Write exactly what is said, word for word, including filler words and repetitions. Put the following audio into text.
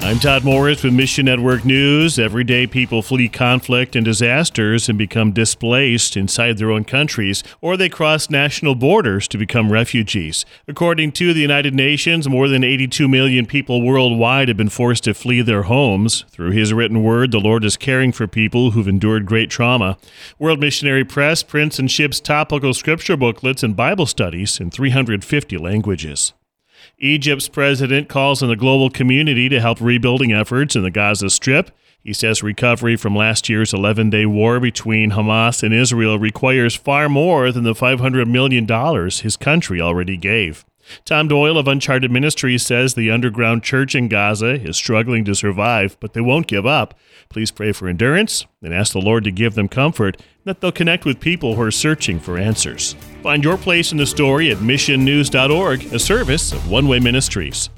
I'm Todd Morris with Mission Network News. Every day people flee conflict and disasters and become displaced inside their own countries, or they cross national borders to become refugees. According to the United Nations, more than eighty-two million people worldwide have been forced to flee their homes. Through His written word, the Lord is caring for people who've endured great trauma. World Missionary Press prints and ships topical scripture booklets and Bible studies in three hundred fifty languages. Egypt's president calls on the global community to help rebuilding efforts in the Gaza Strip. He says recovery from last year's eleven-day war between Hamas and Israel requires far more than the five hundred million dollars his country already gave. Tom Doyle of Uncharted Ministries says the underground church in Gaza is struggling to survive, but they won't give up. Please pray for endurance and ask the Lord to give them comfort, that they'll connect with people who are searching for answers. Find your place in the story at mission news dot org, a service of One Way Ministries.